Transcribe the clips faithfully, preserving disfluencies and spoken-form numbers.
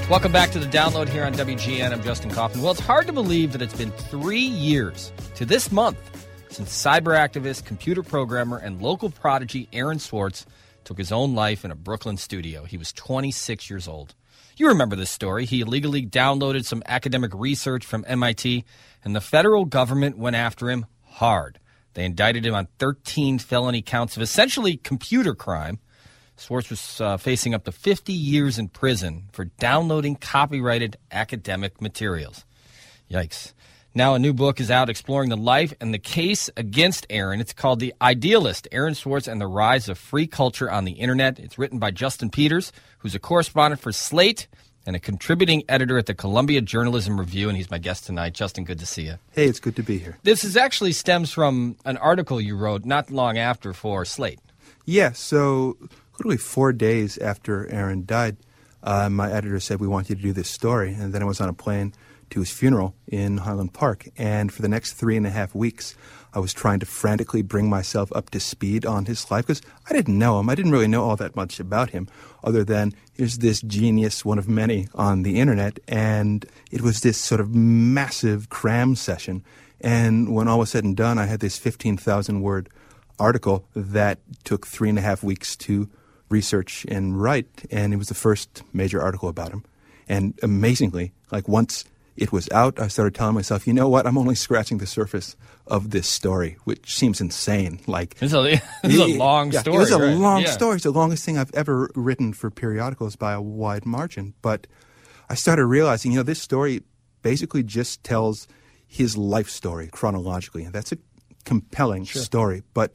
Welcome back to The Download here on W G N. I'm Justin Kaufman. Well, it's hard to believe that it's been three years to this month since cyber activist, computer programmer, and local prodigy Aaron Swartz took his own life in a Brooklyn studio. He was twenty-six years old. You remember this story. He illegally downloaded some academic research from M I T, and the federal government went after him hard. They indicted him on thirteen felony counts of essentially computer crime. Swartz was uh, facing up to fifty years in prison for downloading copyrighted academic materials. Yikes. Now a new book is out exploring the life and the case against Aaron. It's called The Idealist, Aaron Swartz and the Rise of Free Culture on the Internet. It's written by Justin Peters, who's a correspondent for Slate and a contributing editor at the Columbia Journalism Review, and he's my guest tonight. Justin, good to see you. Hey, it's good to be here. This is actually stems from an article you wrote not long after for Slate. Yeah, so literally four days after Aaron died, uh, my editor said, we want you to do this story. And then I was on a plane to his funeral in Highland Park. And for the next three and a half weeks, I was trying to frantically bring myself up to speed on his life because I didn't know him. I didn't really know all that much about him other than here's this genius, one of many on the Internet. And it was this sort of massive cram session. And when all was said and done, I had this fifteen thousand word article that took three and a half weeks to research and write, and it was the first major article about him. And amazingly, like once it was out, I started telling myself, you know what, I'm only scratching the surface of this story, which seems insane. Like It's a, it's a long yeah, story. It was a right? long yeah. story. It's the longest thing I've ever written for periodicals by a wide margin. But I started realizing, you know, this story basically just tells his life story chronologically, and that's a compelling Sure. story. But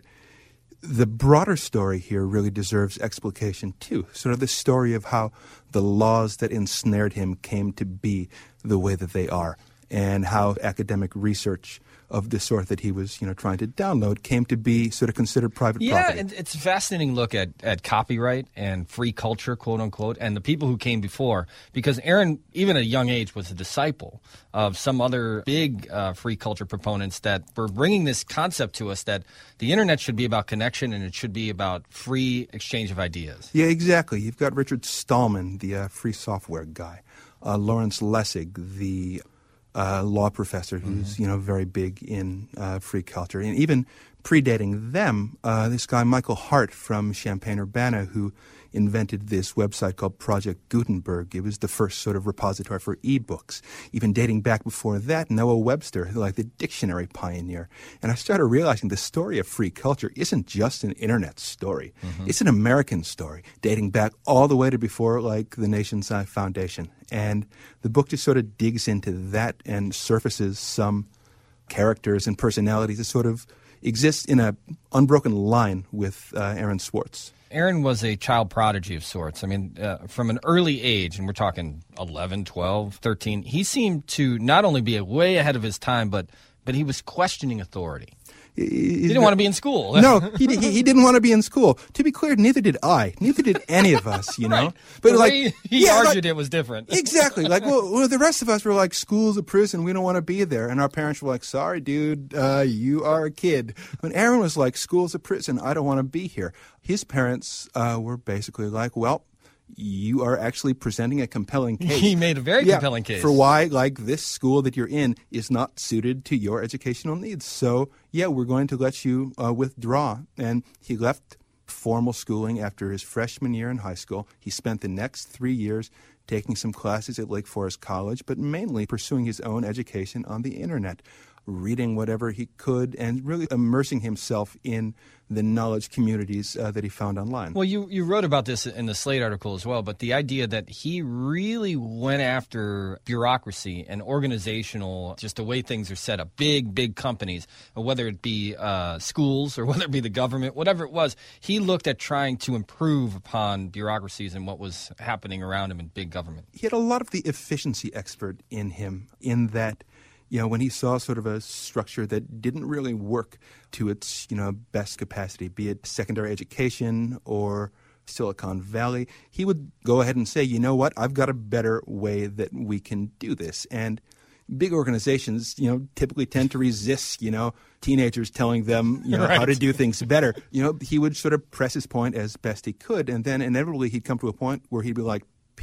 the broader story here really deserves explication, too. Sort of the story of how the laws that ensnared him came to be the way that they are, and how academic research of the sort that he was, you know, trying to download came to be sort of considered private yeah, property. Yeah, it's a fascinating look at, at copyright and free culture, quote unquote, and the people who came before. Because Aaron, even at a young age, was a disciple of some other big uh, free culture proponents that were bringing this concept to us that the Internet should be about connection and it should be about free exchange of ideas. Yeah, exactly. You've got Richard Stallman, the uh, free software guy, uh, Lawrence Lessig, the Uh, law professor who's, mm-hmm. you know, very big in uh, free culture. And even predating them, uh, this guy Michael Hart from Champaign-Urbana, who invented this website called Project Gutenberg. It was the first sort of repository for ebooks. Even dating back before that, Noah Webster, like the dictionary pioneer. And I started realizing the story of free culture isn't just an Internet story. Mm-hmm. It's an American story, dating back all the way to before, like, the nation's uh, foundation. And the book just sort of digs into that and surfaces some characters and personalities that sort of exist in a unbroken line with uh, Aaron Swartz. Aaron was a child prodigy of sorts. I mean, uh, from an early age, and we're talking eleven, twelve, thirteen, he seemed to not only be way ahead of his time, but but he was questioning authority. He didn't want to be in school. No, he, he he didn't want to be in school. To be clear, neither did I. Neither did any of us, you know. Right. But the like way he yeah, argued like, it was different. Exactly. Like, well, well, the rest of us were like, school's a prison. We don't want to be there. And our parents were like, sorry, dude, uh, you are a kid. When Aaron was like, school's a prison. I don't want to be here. His parents uh, were basically like, well, you are actually presenting a compelling case. He made a very yeah, compelling case. For why, like, this school that you're in is not suited to your educational needs. So, yeah, we're going to let you uh, withdraw. And he left formal schooling after his freshman year in high school. He spent the next three years taking some classes at Lake Forest College, but mainly pursuing his own education on the Internet, reading whatever he could, and really immersing himself in the knowledge communities uh, that he found online. Well, you, you wrote about this in the Slate article as well, but the idea that he really went after bureaucracy and organizational, just the way things are set up, big, big companies, whether it be uh, schools or whether it be the government, whatever it was, he looked at trying to improve upon bureaucracies and what was happening around him in big government. He had a lot of the efficiency expert in him, in that, you know, when he saw sort of a structure that didn't really work to its, you know, best capacity, be it secondary education or Silicon Valley, he would go ahead and say, you know what, I've got a better way that we can do this. And big organizations, you know, typically tend to resist, you know, teenagers telling them, you know, right. how to do things better. You know, he would sort of press his point as best he could. And then inevitably he'd come to a point where he'd be like,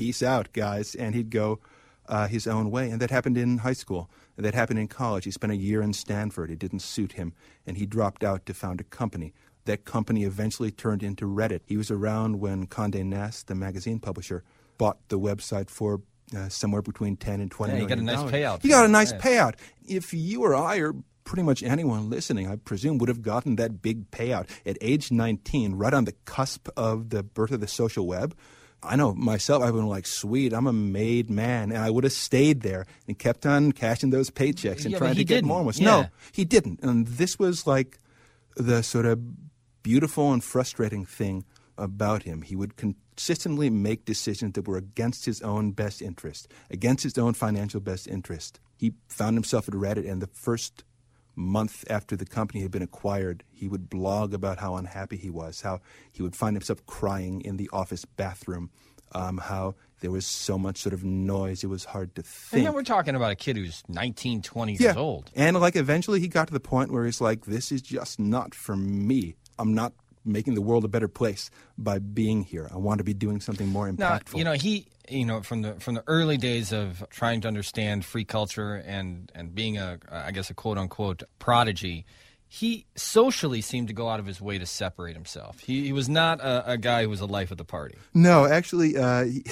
peace out, guys, and he'd go uh, his own way. And that happened in high school. That happened in college. He spent a year in Stanford. It didn't suit him, and he dropped out to found a company. That company eventually turned into Reddit. He was around when Condé Nast, the magazine publisher, bought the website for uh, somewhere between ten and twenty yeah, million dollars. dollars. He got a nice payout. He got a nice yeah. payout. If you or I or pretty much anyone listening, I presume, would have gotten that big payout at age nineteen, right on the cusp of the birth of the social web, I know myself, I would have been like, sweet, I'm a made man. And I would have stayed there and kept on cashing those paychecks and yeah, trying to get didn't. more almost. Yeah. No, he didn't. And this was like the sort of beautiful and frustrating thing about him. He would consistently make decisions that were against his own best interest, against his own financial best interest. He found himself at Reddit, and the first month after the company had been acquired, he would blog about how unhappy he was, how he would find himself crying in the office bathroom, um, how there was so much sort of noise it was hard to think. And then we're talking about a kid who's nineteen, twenty yeah. years old. And like eventually he got to the point where he's like, this is just not for me. I'm not making the world a better place by being here. I want to be doing something more impactful. Now, you know, he, you know, from the from the early days of trying to understand free culture and and being a, I guess, a quote unquote prodigy, he socially seemed to go out of his way to separate himself. He, he was not a, a guy who was a life of the party. No, actually, uh, he,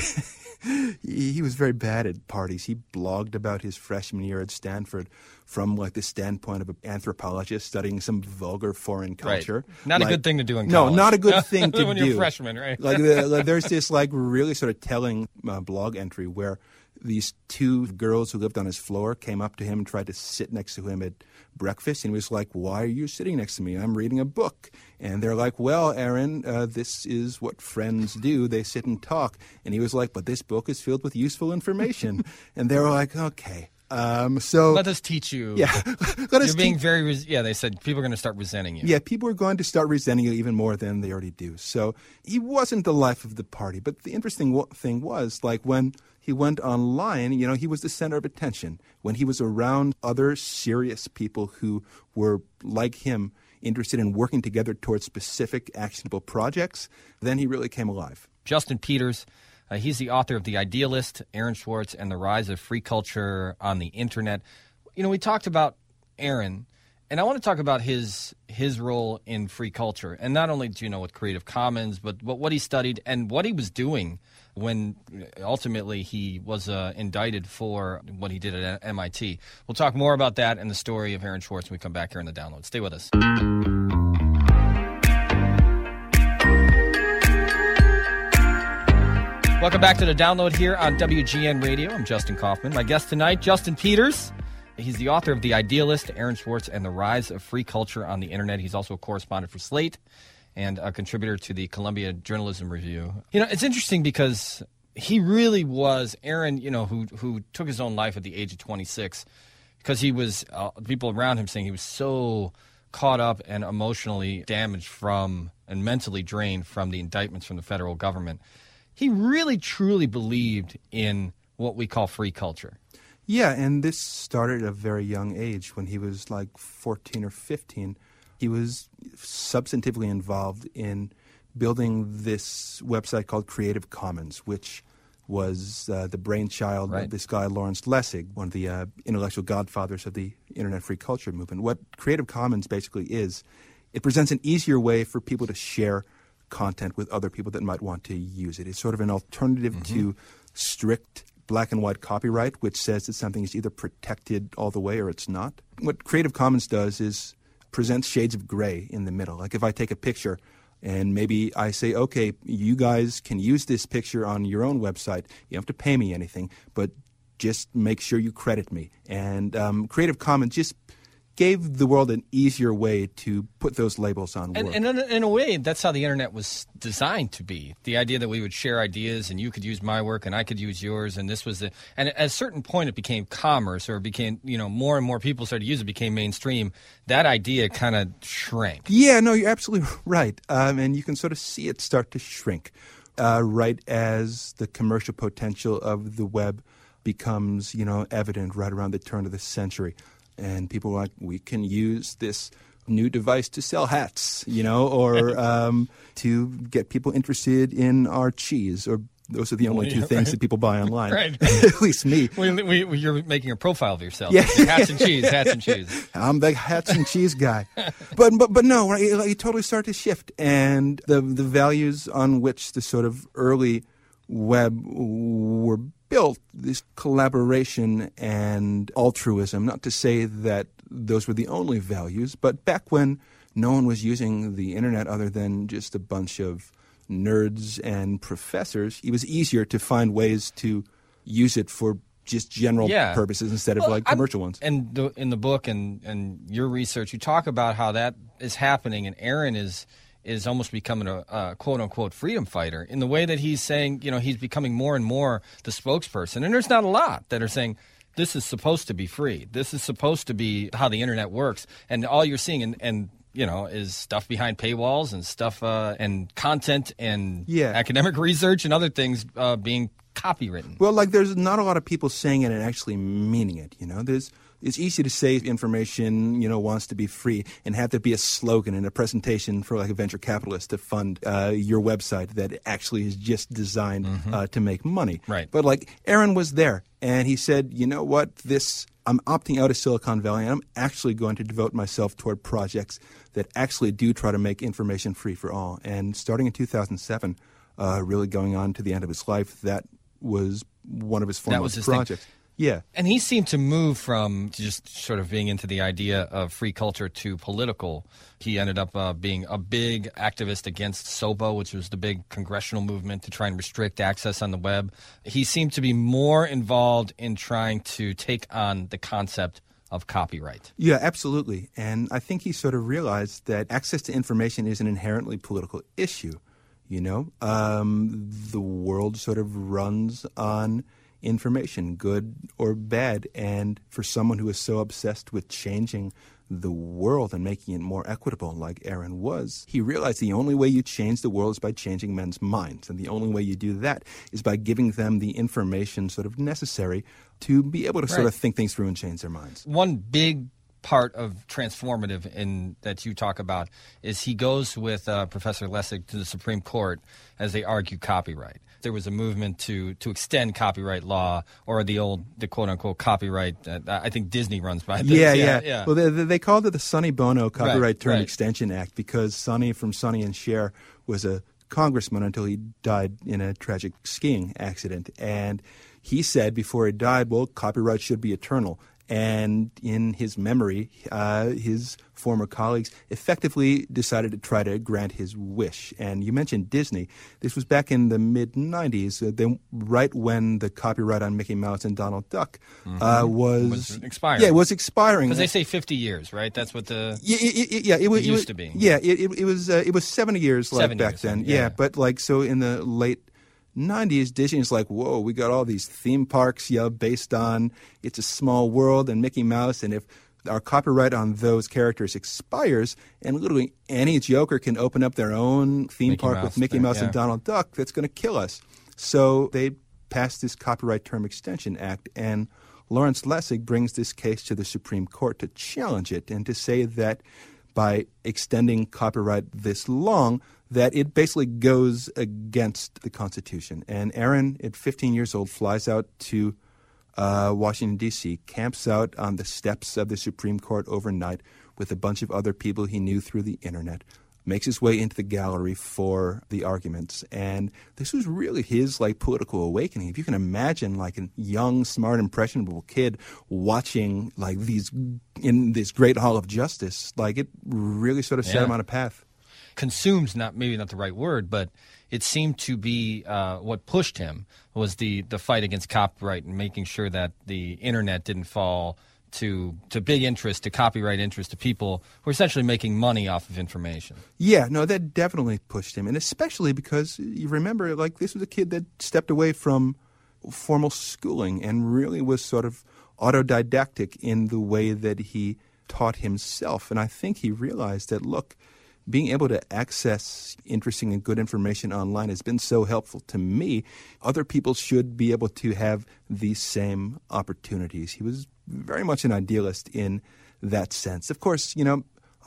he was very bad at parties. He blogged about his freshman year at Stanford from like the standpoint of an anthropologist studying some vulgar foreign culture. Right. Not like, a good thing to do in no, college. No, not a good thing to when do. When you're a freshman, right? like, the, like there's this like really sort of telling uh, blog entry where these two girls who lived on his floor came up to him and tried to sit next to him at breakfast. And he was like, why are you sitting next to me? I'm reading a book. And they're like, well, Aaron, uh, this is what friends do. They sit and talk. And he was like, but this book is filled with useful information. And they were like, okay. Um, so let us teach you. Yeah. Let us You're being te- very, res- yeah, they said people are going to start resenting you. Yeah, people are going to start resenting you even more than they already do. So he wasn't the life of the party. But the interesting w- thing was, like, when he went online, you know, he was the center of attention. When he was around other serious people who were, like him, interested in working together towards specific actionable projects, then he really came alive. Justin Peters, uh, he's the author of The Idealist, Aaron Swartz, and the Rise of Free Culture on the Internet. You know, we talked about Aaron, and I want to talk about his his role in free culture. And not only do you know with Creative Commons, but, but what he studied and what he was doing when ultimately he was uh, indicted for what he did at M I T. We'll talk more about that and the story of Aaron Swartz when we come back here in the download. Stay with us. Welcome back to the download here on W G N Radio. I'm Justin Kaufman. My guest tonight, Justin Peters. He's the author of The Idealist, Aaron Swartz, and the Rise of Free Culture on the Internet. He's also a correspondent for Slate and a contributor to the Columbia Journalism Review. You know, it's interesting because he really was Aaron, you know, who who took his own life at the age of twenty-six because he was, uh, people around him saying he was so caught up and emotionally damaged from and mentally drained from the indictments from the federal government. He really, truly believed in what we call free culture. Yeah, and this started at a very young age. When he was like fourteen or fifteen, he was substantively involved in building this website called Creative Commons, which was uh, the brainchild right. of this guy, Lawrence Lessig, one of the uh, intellectual godfathers of the Internet free culture movement. What Creative Commons basically is, it presents an easier way for people to share content with other people that might want to use it. It's sort of an alternative mm-hmm. to strict black and white copyright, which says that something is either protected all the way or it's not. What Creative Commons does is presents shades of gray in the middle. Like if I take a picture and maybe I say, okay, you guys can use this picture on your own website. You don't have to pay me anything, but just make sure you credit me. And um, Creative Commons just gave the world an easier way to put those labels on and, work. And in, in a way, that's how the Internet was designed to be. The idea that we would share ideas and you could use my work and I could use yours, and this was the – and at a certain point it became commerce or it became – you know, more and more people started to use it, became mainstream. That idea kind of shrank. Yeah, no, you're absolutely right. Um, and you can sort of see it start to shrink uh, right as the commercial potential of the web becomes, you know, evident right around the turn of the century. And people are like, we can use this new device to sell hats, you know, or um, to get people interested in our cheese or those are the only two yeah, things right. that people buy online. Right. At least me. We, we, we, you're making a profile of yourself. Yeah. Hats and cheese, hats and cheese. I'm the hats and cheese guy. But but but no, right, it, it totally started to shift. And the the values on which the sort of early web were built, this collaboration and altruism, not to say that those were the only values, but back when no one was using the internet other than just a bunch of nerds and professors, it was easier to find ways to use it for just general yeah. purposes instead of well, like commercial I'm, ones. And the, in the book and, and your research, you talk about how that is happening, and Aaron is is almost becoming a, a quote-unquote freedom fighter in the way that he's saying, you know, he's becoming more and more the spokesperson. And there's not a lot that are saying, this is supposed to be free. This is supposed to be how the internet works. And all you're seeing, and, and you know, is stuff behind paywalls and stuff uh, and content and yeah. academic research and other things uh, being copywritten. Well, like there's not a lot of people saying it and actually meaning it. You know, there's it's easy to say information, you know, wants to be free and have there be a slogan and a presentation for like a venture capitalist to fund uh, your website that actually is just designed mm-hmm. uh, to make money. Right. But like Aaron was there and he said, you know what, this I'm opting out of Silicon Valley and I'm actually going to devote myself toward projects that actually do try to make information free for all. And starting in two thousand seven, uh, really going on to the end of his life, that was one of his foremost his projects. Thing. Yeah. And he seemed to move from just sort of being into the idea of free culture to political. He ended up uh, being a big activist against SOBO, which was the big congressional movement to try and restrict access on the web. He seemed to be more involved in trying to take on the concept of copyright. Yeah, absolutely. And I think he sort of realized that access to information is an inherently political issue. You know, um, the world sort of runs on information, good or bad. And for someone who is so obsessed with changing the world and making it more equitable like Aaron was, he realized the only way you change the world is by changing men's minds. And the only way you do that is by giving them the information sort of necessary to be able to right. sort of think things through and change their minds. One big part of transformative in that you talk about is he goes with uh, Professor Lessig to the Supreme Court as they argue copyright. There was a movement to to extend copyright law, or the old, the quote-unquote copyright that I think Disney runs by. This. Yeah, yeah, yeah, yeah. Well, they, they called it the Sonny Bono Copyright right, Term right. Extension Act because Sonny from Sonny and Cher was a congressman until he died in a tragic skiing accident. And he said before he died, well, copyright should be eternal. And in his memory, uh, his former colleagues effectively decided to try to grant his wish. And you mentioned Disney. This was back in the mid nineties, uh, then right when the copyright on Mickey Mouse and Donald Duck mm-hmm. uh, was, was expiring. Yeah, it was expiring. Because they say fifty years, right? That's what the yeah, it, it, yeah, it, was, it used it was, to be. Yeah, it, it, it was uh, it was seventy years like seventy back years, then. Yeah. yeah, but like so in the late nineties, Disney's like, whoa, we got all these theme parks, yeah, based on It's a Small World and Mickey Mouse, and if our copyright on those characters expires, and literally any joker can open up their own theme Mickey park Mouse with Mickey thing, Mouse yeah. and Donald Duck, that's going to kill us. So they passed this Copyright Term Extension Act, and Lawrence Lessig brings this case to the Supreme Court to challenge it and to say that by extending copyright this long, that it basically goes against the Constitution. And Aaron, at fifteen years old, flies out to uh, Washington, D C, camps out on the steps of the Supreme Court overnight with a bunch of other people he knew through the internet, makes his way into the gallery for the arguments. And this was really his like political awakening. If you can imagine like a young, smart, impressionable kid watching like these in this great hall of justice, like it really sort of set Yeah. him on a path. Consumes, not maybe not the right word, but it seemed to be uh, what pushed him was the, the fight against copyright and making sure that the internet didn't fall to to big interest, to copyright interest, to people who are essentially making money off of information. Yeah, no, that definitely pushed him, and especially because you remember, like, this was a kid that stepped away from formal schooling and really was sort of autodidactic in the way that he taught himself. And I think he realized that, look, being able to access interesting and good information online has been so helpful to me. Other people should be able to have these same opportunities. He was very much an idealist in that sense. Of course, you know,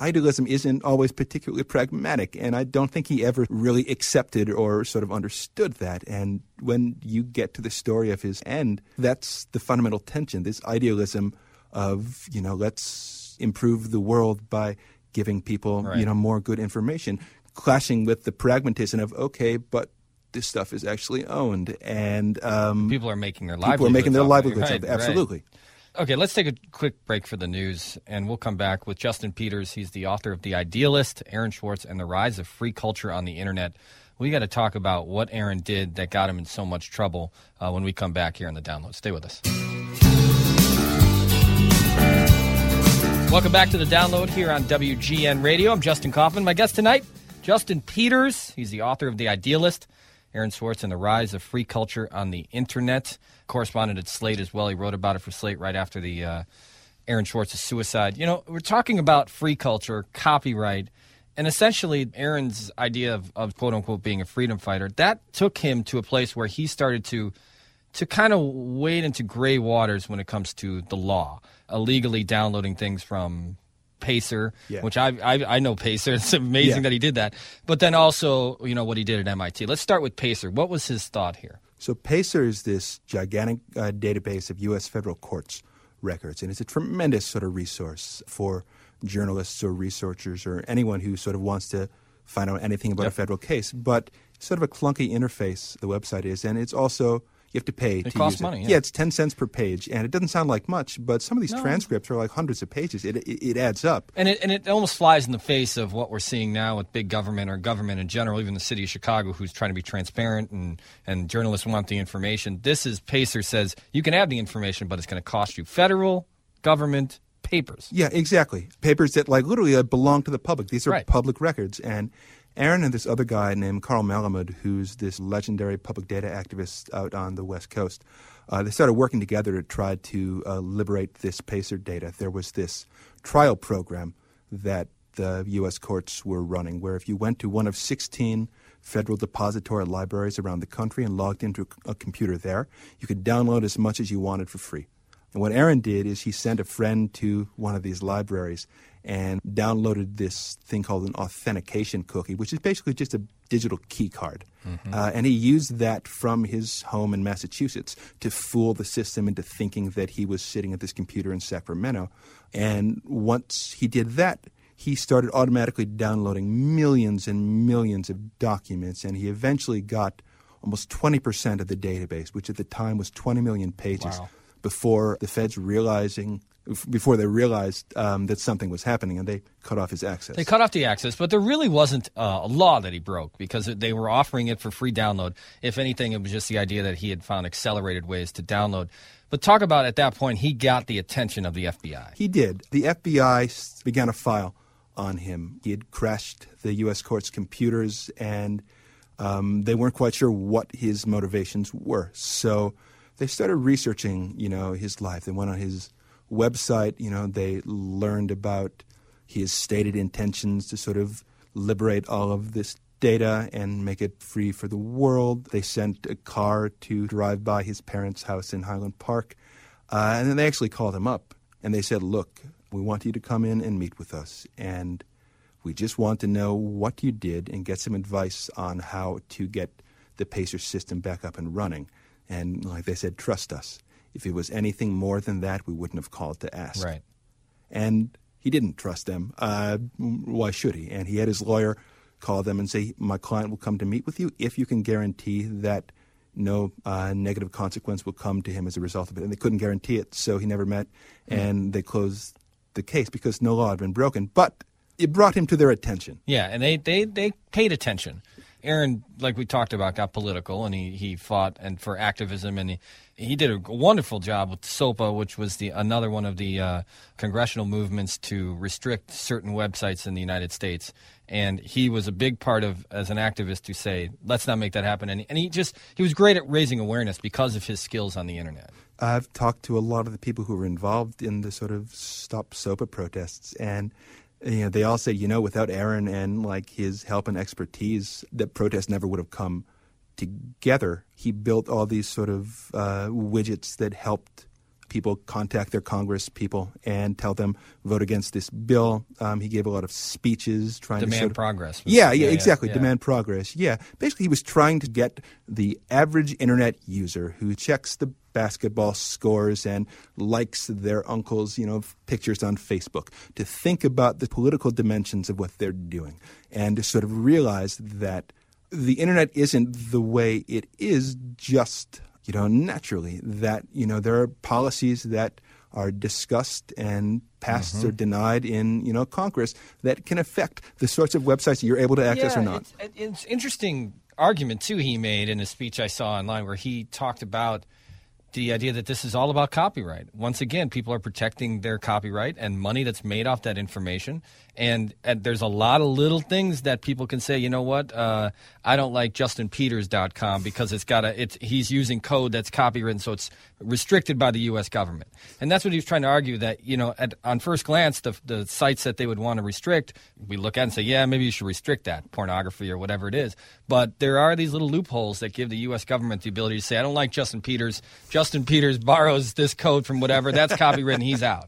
idealism isn't always particularly pragmatic, and I don't think he ever really accepted or sort of understood that. And when you get to the story of his end, that's the fundamental tension, this idealism of, you know, let's improve the world by giving people, right. you know, more good information, clashing with the pragmatism of, okay, but this stuff is actually owned, and um, people are making their livelihoods. People are making their livelihoods right, of it. Absolutely. Right. Okay, let's take a quick break for the news, and we'll come back with Justin Peters. He's the author of The Idealist, Aaron Swartz, and the Rise of Free Culture on the Internet. We got to talk about what Aaron did that got him in so much trouble uh, when we come back here on The Download. Stay with us. Welcome back to The Download here on W G N Radio. I'm Justin Kaufman. My guest tonight, Justin Peters. He's the author of The Idealist, Aaron Swartz, and the Rise of Free Culture on the Internet. Correspondent at Slate as well. He wrote about it for Slate right after the uh, Aaron Swartz's suicide. You know, we're talking about free culture, copyright, and essentially Aaron's idea of, of quote-unquote being a freedom fighter, that took him to a place where he started to to kind of wade into gray waters when it comes to the law, illegally downloading things from Pacer, yeah. which I, I I know Pacer. It's amazing yeah. that he did that. But then also, you know, what he did at M I T. Let's start with Pacer. What was his thought here? So Pacer is this gigantic uh, database of U S federal courts records, and it's a tremendous sort of resource for journalists or researchers or anyone who sort of wants to find out anything about yep. a federal case. But it's sort of a clunky interface, the website is, and it's also you have to pay it to costs use it. money. Yeah. yeah, it's ten cents per page, and it doesn't sound like much, but some of these no. transcripts are like hundreds of pages. It, it it adds up, and it and it almost flies in the face of what we're seeing now with big government or government in general. Even the city of Chicago, who's trying to be transparent, and and journalists want the information. This is Pacer says you can have the information, but it's going to cost you. Federal government papers. Yeah, exactly. Papers that like literally uh, belong to the public. These are right. public records, and Aaron and this other guy named Carl Malamud, who's this legendary public data activist out on the West Coast, uh, they started working together to try to uh, liberate this Pacer data. There was this trial program that the U S courts were running where if you went to one of sixteen federal depository libraries around the country and logged into a computer there, you could download as much as you wanted for free. And what Aaron did is he sent a friend to one of these libraries and downloaded this thing called an authentication cookie, which is basically just a digital key card. Mm-hmm. Uh, and he used that from his home in Massachusetts to fool the system into thinking that he was sitting at this computer in Sacramento. And once he did that, he started automatically downloading millions and millions of documents, and he eventually got almost twenty percent of the database, which at the time was twenty million pages. Wow. Before the feds realizing, before they realized um, that something was happening, and they cut off his access. They cut off the access, but there really wasn't uh, a law that he broke because they were offering it for free download. If anything, it was just the idea that he had found accelerated ways to download. But talk about at that point, he got the attention of the F B I. He did. The F B I began a file on him. He had crashed the U S court's computers, and um, they weren't quite sure what his motivations were. So they started researching, you know, his life. They went on his website. You know, they learned about his stated intentions to sort of liberate all of this data and make it free for the world. They sent a car to drive by his parents' house in Highland Park. Uh, and then they actually called him up, and they said, look, we want you to come in and meet with us, and we just want to know what you did and get some advice on how to get the Pacer system back up and running. And like they said, trust us. If it was anything more than that, we wouldn't have called to ask. Right. And he didn't trust them. Uh, why should he? And he had his lawyer call them and say, my client will come to meet with you if you can guarantee that no uh, negative consequence will come to him as a result of it. And they couldn't guarantee it, so he never met, mm-hmm. and they closed the case because no law had been broken. But it brought him to their attention. Yeah, and they, they, they paid attention. Aaron, like we talked about, got political, and he, he fought and for activism, and he, he did a wonderful job with SOPA, which was the another one of the uh, congressional movements to restrict certain websites in the United States. And he was a big part of, as an activist, to say, let's not make that happen. And, and he just he was great at raising awareness because of his skills on the Internet. I've talked to a lot of the people who were involved in the sort of Stop SOPA protests, and you know, they all say, you know, without Aaron and like his help and expertise, that protest never would have come together. He built all these sort of uh, widgets that helped people contact their Congress people and tell them vote against this bill. Um, he gave a lot of speeches trying Demand to sort of, progress. Yeah, yeah, yeah, exactly. Yeah. Demand progress. Yeah. Basically, he was trying to get the average internet user who checks the basketball scores and likes their uncle's, you know, pictures on Facebook to think about the political dimensions of what they're doing and to sort of realize that the internet isn't the way it is just, you know, naturally, that, you know, there are policies that are discussed and passed mm-hmm. or denied in, you know, Congress that can affect the sorts of websites you're able to access yeah, or not. It's, it's interesting argument, too, he made in a speech I saw online where he talked about the idea that this is all about copyright. Once again, people are protecting their copyright and money that's made off that information. And, and there's a lot of little things that people can say, you know what, uh, I don't like Justin Peters dot com because it's got a, it's, he's using code that's copywritten, so it's restricted by the U S government. And that's what he was trying to argue, that, you know, at, on first glance, the, the sites that they would want to restrict, we look at and say, yeah, maybe you should restrict that, pornography or whatever it is. But there are these little loopholes that give the U S government the ability to say, I don't like Justin Peters. Justin Peters borrows this code from whatever. That's copywritten. He's out.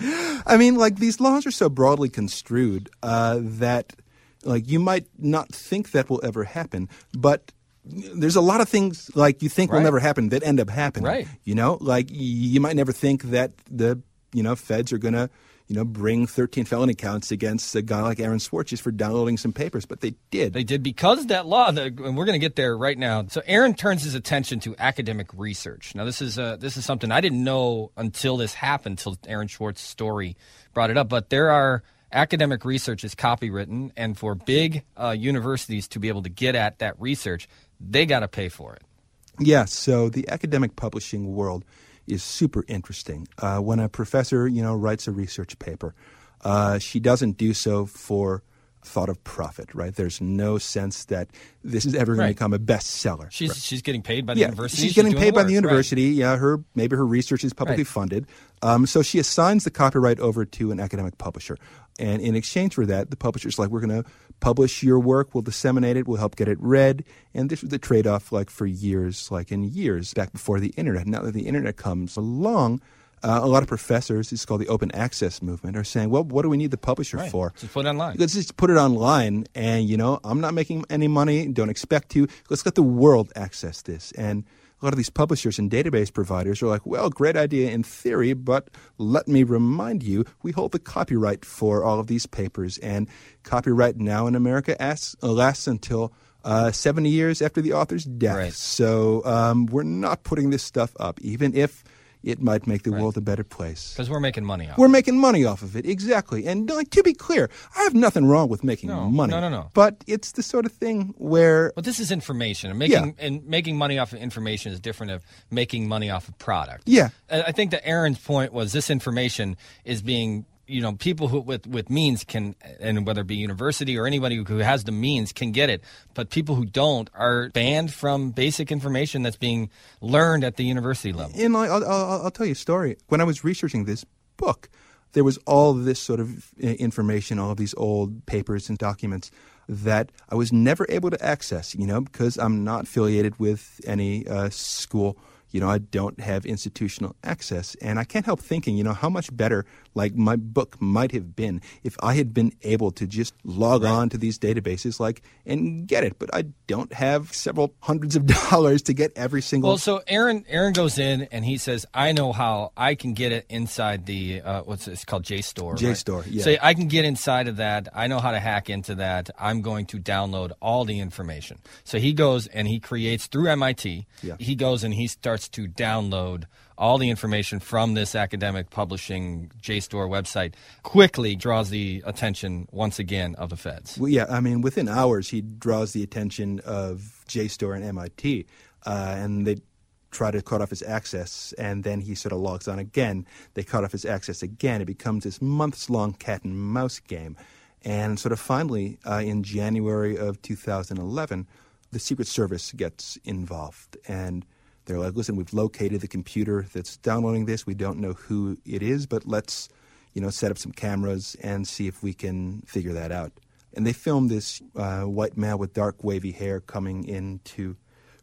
I mean, like, these laws are so broadly construed uh, that, like, you might not think that will ever happen, but there's a lot of things, like, you think right. will never happen that end up happening. Right. You know, like, you might never think that the, you know, feds are going to, you know, bring thirteen felony counts against a guy like Aaron Swartz just for downloading some papers, but they did. They did because of that law, that, and we're going to get there right now. So Aaron turns his attention to academic research. Now, this is uh, this is something I didn't know until this happened, until Aaron Swartz's story brought it up, but there are academic research is copywritten, and for big uh, universities to be able to get at that research, they got to pay for it. Yeah, so the academic publishing world is super interesting. Uh, when a professor, you know, writes a research paper, uh, she doesn't do so for thought of profit, right? There's no sense that this is ever going right. to become a bestseller. She's right? she's getting paid by the yeah, university. She's getting she's paid the by work. the university. Right. Yeah, her maybe her research is publicly right. funded. Um, so she assigns the copyright over to an academic publisher. And in exchange for that, the publisher's like, we're going to publish your work, we'll disseminate it, we'll help get it read. And this was the trade-off, like, for years, like in years, back before the internet. Now that the internet comes along, Uh, a lot of professors, it's called the open access movement, are saying, well, what do we need the publisher right. for? Just put it online. Let's just put it online, and, you know, I'm not making any money, don't expect to. Let's let the world access this. And a lot of these publishers and database providers are like, well, great idea in theory, but let me remind you, we hold the copyright for all of these papers, and copyright now in America asks, lasts until uh, seventy years after the author's death. Right. So um, we're not putting this stuff up, even if it might make the right. world a better place. Because we're making money off We're it. making money off of it, exactly. And, like, to be clear, I have nothing wrong with making no, money. No, no, no. But it's the sort of thing where... But this is information. And making, yeah. and making money off of information is different of making money off of product. Yeah. I think that Aaron's point was this information is being... You know, people who with, with means can, and whether it be university or anybody who has the means can get it, but people who don't are banned from basic information that's being learned at the university level. And I'll, I'll, I'll tell you a story. When I was researching this book, there was all this sort of information, all of these old papers and documents that I was never able to access, you know, because I'm not affiliated with any uh, school. You know, I don't have institutional access, and I can't help thinking, you know, how much better, like, my book might have been if I had been able to just log right. on to these databases, like, and get it. But I don't have several hundreds of dollars to get every single. Well, so Aaron, Aaron goes in and he says, "I know how I can get it inside the uh, what's it? It's called JSTOR." JSTOR, right? yeah. So I can get inside of that. I know how to hack into that. I'm going to download all the information. So he goes and he creates through M I T. Yeah. He goes and he starts to download all the information from this academic publishing JSTOR website, quickly draws the attention once again of the feds. Well, yeah, I mean, within hours, he draws the attention of JSTOR and M I T, uh, and they try to cut off his access, and then he sort of logs on again. They cut off his access again. It becomes this months-long cat and mouse game. And sort of finally, uh, in January of two thousand eleven, the Secret Service gets involved, and they're like, listen, we've located the computer that's downloading this. We don't know who it is, but let's, you know, set up some cameras and see if we can figure that out. And they filmed this uh, white male with dark wavy hair coming into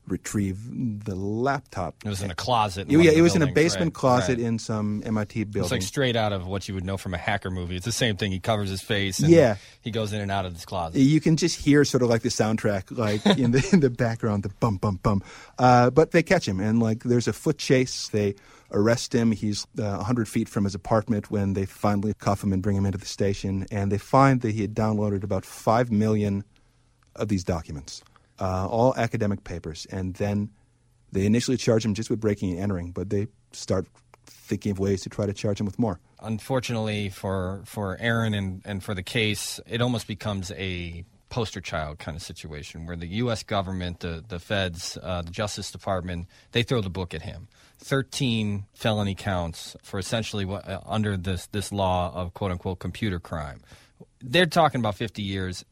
retrieve the laptop. It was in a closet. Yeah, yeah, it was buildings. in a basement right, closet right. in some M I T building. It's like straight out of what you would know from a hacker movie. It's the same thing. He covers his face and yeah. he goes in and out of this closet. You can just hear sort of like the soundtrack like in the in the background, the bum, bum, bum. Uh, but they catch him, and like there's a foot chase. They arrest him. He's uh, one hundred feet from his apartment when they finally cuff him and bring him into the station. And they find that he had downloaded about five million of these documents, uh, all academic papers. And then they initially charge him just with breaking and entering, but they start thinking of ways to try to charge him with more. Unfortunately for, for Aaron and, and for the case, it almost becomes a poster child kind of situation where the U S government, the, the feds, uh, the Justice Department, they throw the book at him. thirteen felony counts for essentially what, uh, under this, this law of quote-unquote computer crime. They're talking about fifty years.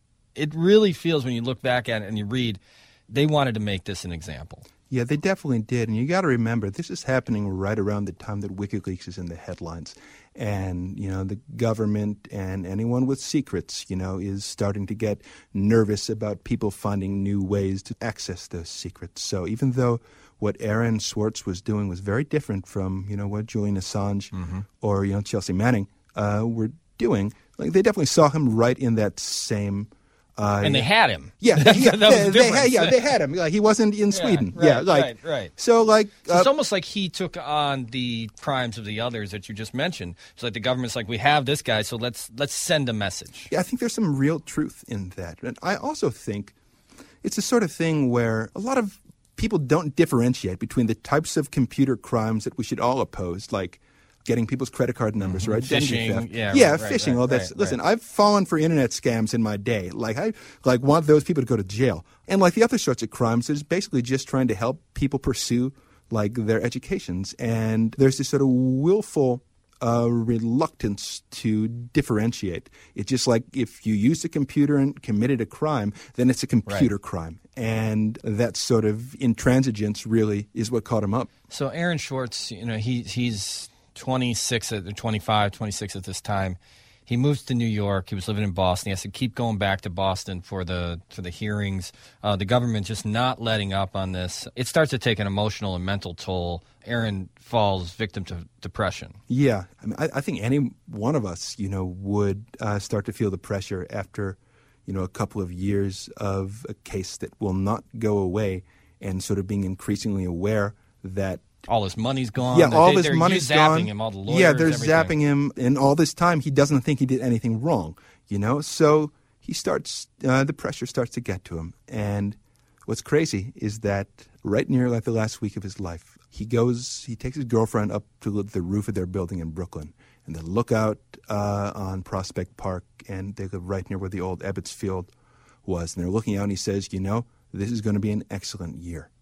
It really feels, when you look back at it and you read, they wanted to make this an example. Yeah, they definitely did. And you got to remember, this is happening right around the time that WikiLeaks is in the headlines. And, you know, the government and anyone with secrets, you know, is starting to get nervous about people finding new ways to access those secrets. So even though what Aaron Swartz was doing was very different from, you know, what Julian Assange mm-hmm. or, you know, Chelsea Manning uh, were doing, like they definitely saw him right in that same Uh, and they had him. Yeah, that, yeah, that was they, the they had, yeah, they had him. Like, he wasn't in Sweden. Yeah, right, yeah, like, right, right. So, like, so uh, it's almost like he took on the crimes of the others that you just mentioned. It's like the government's like, we have this guy, so let's let's send a message. Yeah, I think there's some real truth in that, and I also think it's the sort of thing where a lot of people don't differentiate between the types of computer crimes that we should all oppose, like getting people's credit card numbers mm-hmm. or identity phishing, theft. Yeah, yeah right, phishing. Right, all that's right, listen. Right. I've fallen for internet scams in my day. Like I like want those people to go to jail. And like the other sorts of crimes, it's basically just trying to help people pursue like their educations. And there's this sort of willful uh, reluctance to differentiate. It's just like if you used a computer and committed a crime, then it's a computer right. crime. And that sort of intransigence really is what caught him up. So Aaron Swartz, you know, he he's twenty-six, at, twenty-five, twenty-six at this time. He moves to New York. He was living in Boston. He has to keep going back to Boston for the for the hearings. Uh, the government just not letting up on this. It starts to take an emotional and mental toll. Aaron falls victim to depression. Yeah. I mean, I, I think any one of us, you know, would uh, start to feel the pressure after, you know, a couple of years of a case that will not go away and sort of being increasingly aware that all his money's gone. Yeah, all they, his money's zapping gone. Him, all the lawyers, yeah, they're everything. zapping him, and all this time he doesn't think he did anything wrong. You know, so he starts. Uh, the pressure starts to get to him, and what's crazy is that right near like the last week of his life, he goes. He takes his girlfriend up to the roof of their building in Brooklyn, and they look out uh, on Prospect Park, and they live right near where the old Ebbets Field was, and they're looking out, and he says, "You know, this is going to be an excellent year."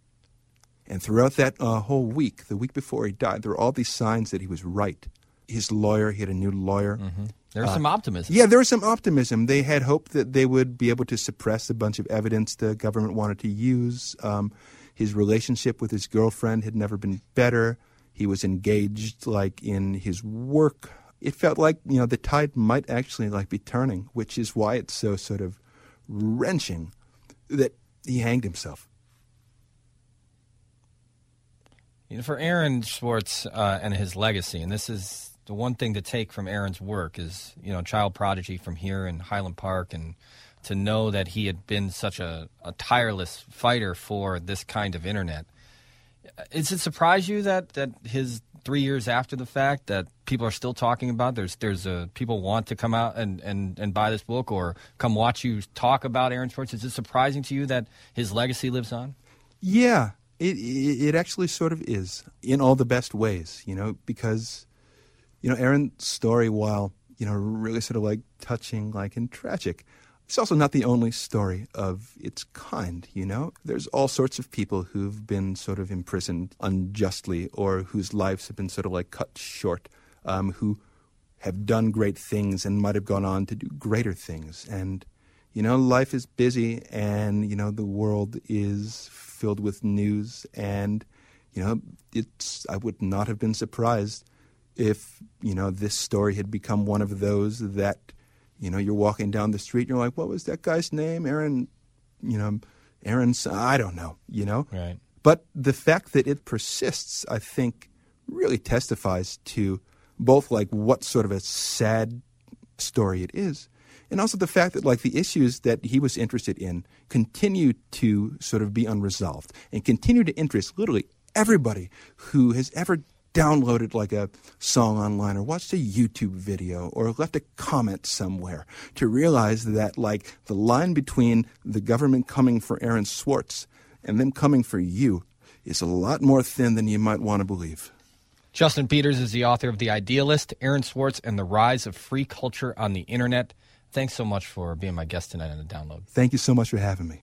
And throughout that uh, whole week, the week before he died, there were all these signs that he was right. His lawyer, he had a new lawyer. Mm-hmm. There was uh, some optimism. Yeah, there was some optimism. They had hoped that they would be able to suppress a bunch of evidence the government wanted to use. Um, his relationship with his girlfriend had never been better. He was engaged, like, in his work. It felt like, you know, the tide might actually, like, be turning, which is why it's so sort of wrenching that he hanged himself. You know, for Aaron Swartz uh, and his legacy, and this is the one thing to take from Aaron's work is, you know, child prodigy from here in Highland Park, and to know that he had been such a, a tireless fighter for this kind of internet. Does it surprise you that, that his three years after the fact that people are still talking about, there's there's a, people want to come out and, and, and buy this book or come watch you talk about Aaron Swartz? Is it surprising to you that his legacy lives on? Yeah. It, it it actually sort of is, in all the best ways, you know, because, you know, Aaron's story, while, you know, really sort of like touching, like, and tragic, it's also not the only story of its kind, you know. There's all sorts of people who've been sort of imprisoned unjustly or whose lives have been sort of like cut short, um, who have done great things and might have gone on to do greater things. And, you know, life is busy and, you know, the world is filled with news, and, you know, it's, I would not have been surprised if, you know, this story had become one of those that, you know, you're walking down the street and you're like, what was that guy's name? Aaron, you know, Aaron's, I don't know, you know? Right. But the fact that it persists, I think, really testifies to both like what sort of a sad story it is, and also the fact that like the issues that he was interested in continue to sort of be unresolved and continue to interest literally everybody who has ever downloaded like a song online or watched a YouTube video or left a comment somewhere, to realize that like the line between the government coming for Aaron Swartz and them coming for you is a lot more thin than you might want to believe. Justin Peters is the author of The Idealist, Aaron Swartz, and the Rise of Free Culture on the Internet. Thanks so much for being my guest tonight on The Download. Thank you so much for having me.